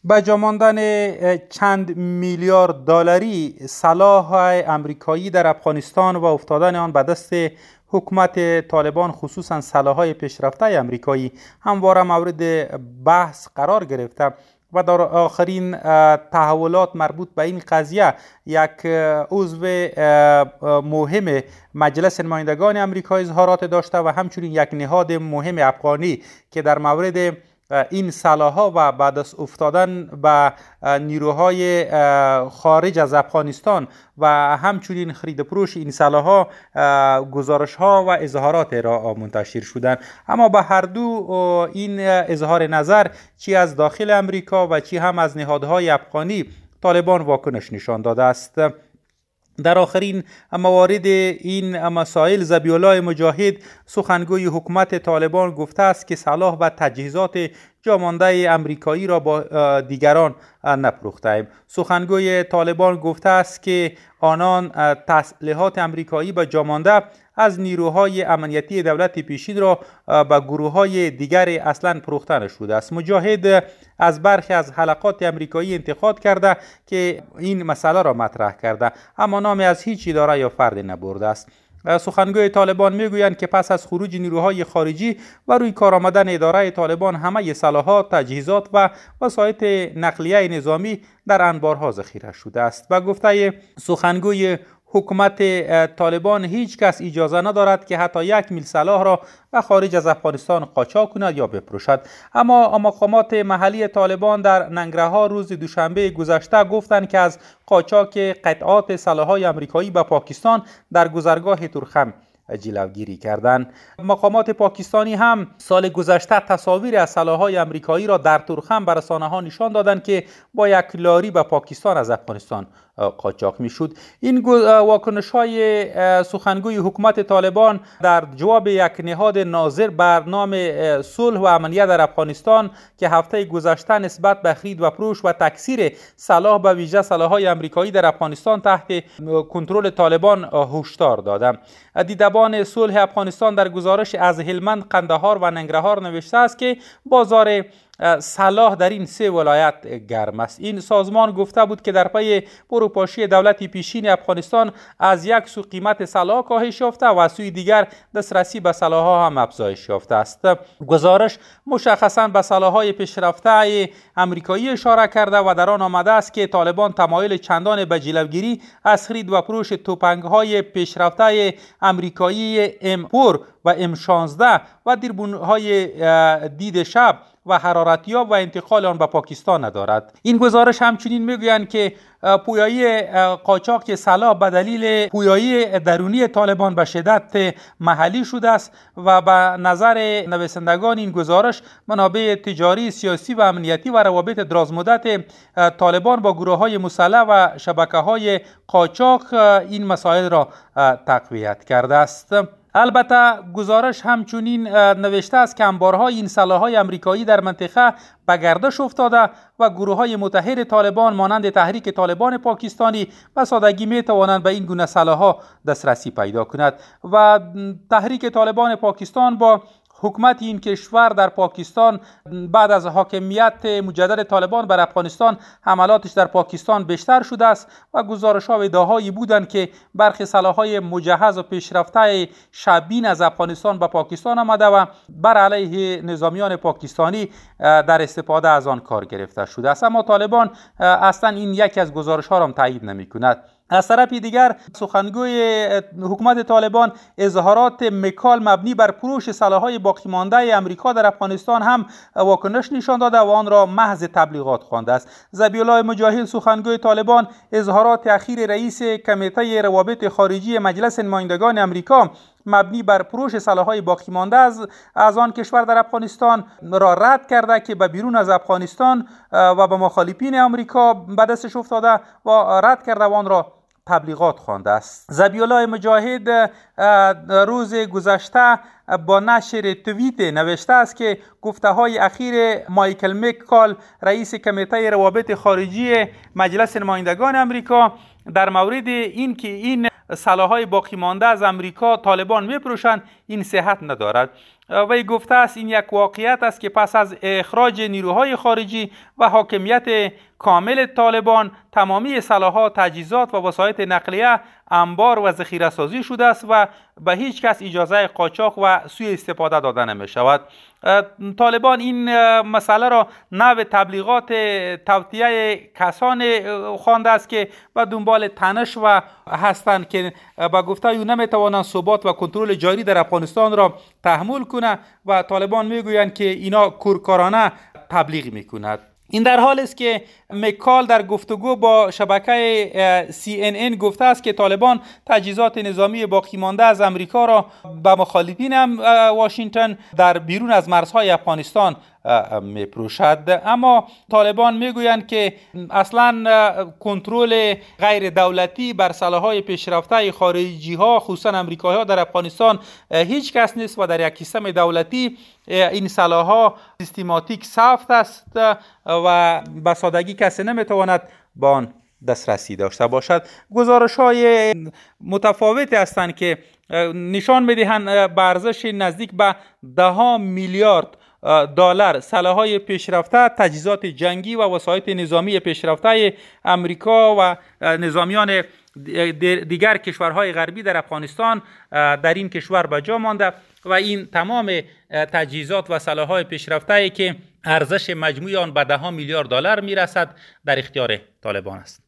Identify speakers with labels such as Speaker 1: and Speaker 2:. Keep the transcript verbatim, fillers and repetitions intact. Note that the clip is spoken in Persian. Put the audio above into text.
Speaker 1: با جا ماندن چند میلیارد دلاری سلاح امریکایی در افغانستان و افتادن آن به دست حکومت طالبان، خصوصا سلاح‌های پیشرفته امریکایی، همواره مورد بحث قرار گرفته و در آخرین تحولات مربوط به این قضیه یک عضو مهم مجلس نمایندگان آمریکا اظهارات داشته و همچنین یک نهاد مهم افغانی که در مورد این سلاح‌ها و بعد از افتادن به نیروهای خارج از افغانستان و همچنین خرید فروش این سلاح‌ها گزارش‌ها و اظهارات را منتشر شدند. اما به هر دو این اظهار نظر چی از داخل امریکا و چی هم از نهادهای افغانی طالبان واکنش نشان داده است. در آخرین موارد این مسائل ذبیح الله مجاهد، سخنگوی حکومت طالبان، گفته است که سلاح و تجهیزات جامانده امریکایی را با دیگران نفروخته‌ایم. سخنگوی طالبان گفته است که آنان تسلیحات امریکایی با جامانده از نیروهای امنیتی دولت پیشین را به گروه‌های دیگر اصلاً فروخته نشده است. مجاهد از برخی از حلقات امریکایی انتقاد کرده که این مسئله را مطرح کرده، اما نامی از هیچ اداره یا فردی نبرده است. سخنگوی طالبان میگویند که پس از خروج نیروهای خارجی و روی کار آمدن اداره طالبان، همه سلاحات، تجهیزات و وسایل نقلیه نظامی در انبارها ذخیره شده است. و گفته سخنگوی حکومت طالبان، هیچ کس اجازه ندارد که حتی یک میل سلاح را به خارج از افغانستان قاچاق کند یا بفروشد. اما مقامات محلی طالبان در ننگرهار روز دوشنبه گذشته گفتند که از قاچاق قطعات سلاح‌های آمریکایی به پاکستان در گذرگاه تورخم جلوگیری کردند. مقامات پاکستانی هم سال گذشته تصاویر از سلاح‌های آمریکایی را در تورخم به رسانه‌ها نشان دادند که با یک لاری به پاکستان از افغانستان قاچاق میشد. این واکنش‌های سخنگوی حکومت طالبان در جواب یک نهاد ناظر بر نام صلح و امنیت در افغانستان که هفته گذشته نسبت به خرید و فروش و تکثیر سلاح به ویژه سلاح‌های آمریکایی در افغانستان تحت کنترل طالبان هشدار دادند. دیدبان صلح افغانستان در گزارش از هلمند، قندهار و ننگرهار نوشته است که بازار سلاح در این سه ولایت گرم است. این سازمان گفته بود که در پی فروپاشی دولت پیشین افغانستان از یک سو قیمت سلاح کاهش یافته و از سوی دیگر دسترسی به سلاح‌ها هم افزایش یافته است. گزارش مشخصاً به سلاح‌های پیشرفته آمریکایی اشاره کرده و در آن آمده است که طالبان تمایل چندان به جلوگیری از خرید و فروش توپنگ‌های پیشرفته آمریکایی ام چهار و ام شانزده و دوربین‌های دید شب و حرارتیاب و انتقال آن به پاکستان ندارد. این گزارش همچنین میگویند که پویایی قاچاق سلاح به دلیل پویایی درونی طالبان به شدت محلی شده است و به نظر نویسندگان این گزارش منابع تجاری، سیاسی و امنیتی و روابط درازمدت طالبان با گروه‌های مسلح و شبکه‌های قاچاق این مسائل را تقویت کرده است. البته گزارش همچنین نوشته است که انبارهای این سلاح‌های آمریکایی در منطقه به گردش افتاده و گروه‌های متحد طالبان مانند تحریک طالبان پاکستانی به سادگی می‌توانند به این گونه سلاح‌ها دسترسی پیدا کنند و تحریک طالبان پاکستان با حکومت این کشور در پاکستان بعد از حاکمیت مجدد طالبان بر افغانستان حملاتش در پاکستان بیشتر شده است و گزارش‌ها و ادعاهایی بودند که برخی سلاح‌های مجهز و پیشرفته شبیه از افغانستان به پاکستان آمده و بر علیه نظامیان پاکستانی در استفاده از آن کار گرفته شده است. اما طالبان اصلا این یکی از گزارش‌ها را تایید نمی‌کند. از طرف دیگر سخنگوی حکومت طالبان اظهارات مکال مبنی بر فروش سلاح‌های باقی مانده آمریکا در افغانستان هم واکنش نشان داده و آن را محض تبلیغات خوانده است. ذبیح الله مجاهد، سخنگوی طالبان، اظهارات اخیر رئیس کمیته روابط خارجی مجلس نمایندگان آمریکا مبنی بر فروش سلاح‌های باقی مانده از از آن کشور در افغانستان را رد کرده که به بیرون از افغانستان و به مخالفین آمریکا به دستش افتاده و رد کرده و آن را تبلیغات خوانده است. ذبیح الله مجاهد روز گذشته با نشر توییت نوشته است که گفته‌های اخیر مایکل مکال، رئیس کمیته روابط خارجی مجلس نمایندگان آمریکا، در مورد این که این سلاح‌های باقی مانده از امریکا طالبان می‌فروشند این صحت ندارد. وی گفته است این یک واقعیت است که پس از اخراج نیروهای خارجی و حاکمیت کامل طالبان تمامی سلاح‌ها، تجهیزات و وسایط نقلیه انبار و ذخیره سازی شده است و به هیچ کس اجازه قاچاق و سوء استفاده داده نمی شود. طالبان این مسئله را نوع تبلیغات توطئه کسان خوانده است که به دنبال تنش و هستند که با گفته او نمیتوانند ثبات و کنترل جاری در افغانستان را تحمل کنند و طالبان میگویند که اینا کورکارانه تبلیغ میکند. این در حال است که مکال در گفتگو با شبکه سی ان ان گفته است که طالبان تجهیزات نظامی باقی مانده از امریکا را به مخالفین واشنگتن در بیرون از مرزهای افغانستان می‌فروشد. اما طالبان میگویند که اصلا کنترل غیر دولتی بر سلاح‌های پیشرفته خارجی ها خصوصا امریکایی ها در افغانستان هیچ کس نیست و در یک سیستم دولتی این سلاح‌ها سیستماتیک ثبت است و به سادگی کسی نمیتواند با آن دسترسی داشته باشد. گزارش‌های متفاوتی هستند که نشان می‌دهند به ارزش نزدیک به ده میلیارد دلار سلاح‌های پیشرفته، تجهیزات جنگی و وسایط نظامی پیشرفته امریکا و نظامیان دیگر کشورهای غربی در افغانستان در این کشور به جا مانده و این تمام تجهیزات و سلاح‌های پیشرفته که ارزش مجموعی آن به ده میلیارد دلار میرسد در اختیار طالبان است.